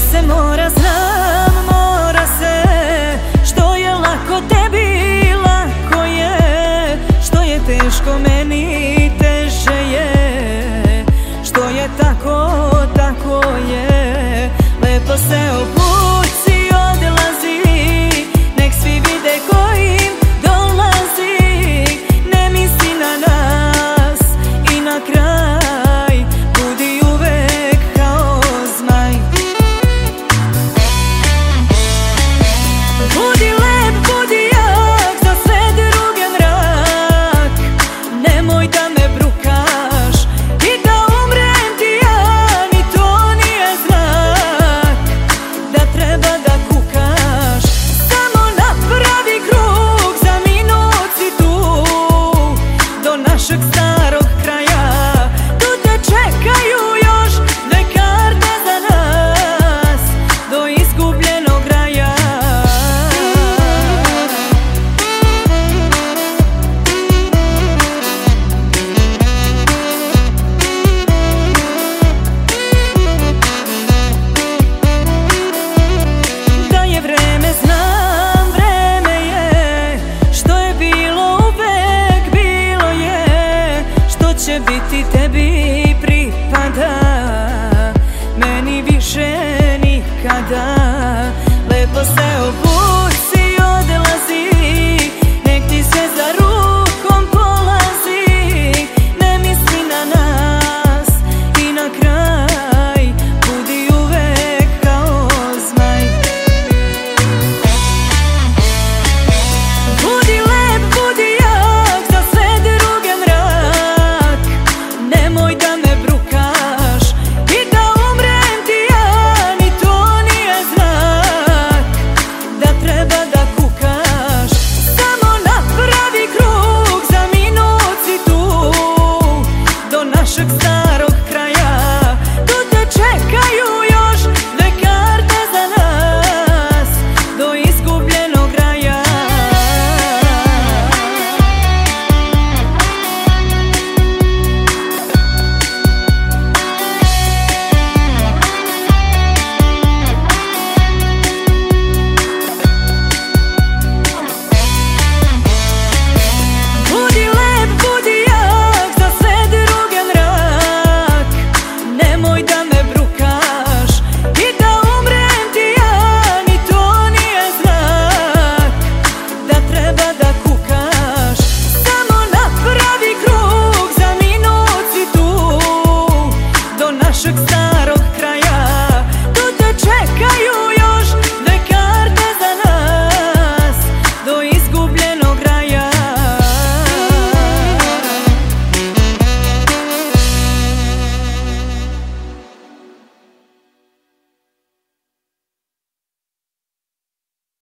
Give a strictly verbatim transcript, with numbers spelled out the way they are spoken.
se mora, znam, mora se. Što je lako tebi, lako je. Što je teško meni, teže je. Što je tako, tako je. Lepo se obuci, odlazi. Nek svi vide ko im dolazi. Ne misli na nas i na kraj budi uvek kao zmaj. Budi lep, budi jak, za sve druge mrak. Nemoj da me brukaš i da umrem ti ja, ni to nije znak da treba da kukaš. Samo napravi krug, za minut si tu, do našeg starog kraja. Tu te čekaju još dve karte za nas, do izgubljenog raja. Da je vreme, znam, vreme je. Što je bilo uvek bilo je. Što će biti tebi pripada, meni više nikada.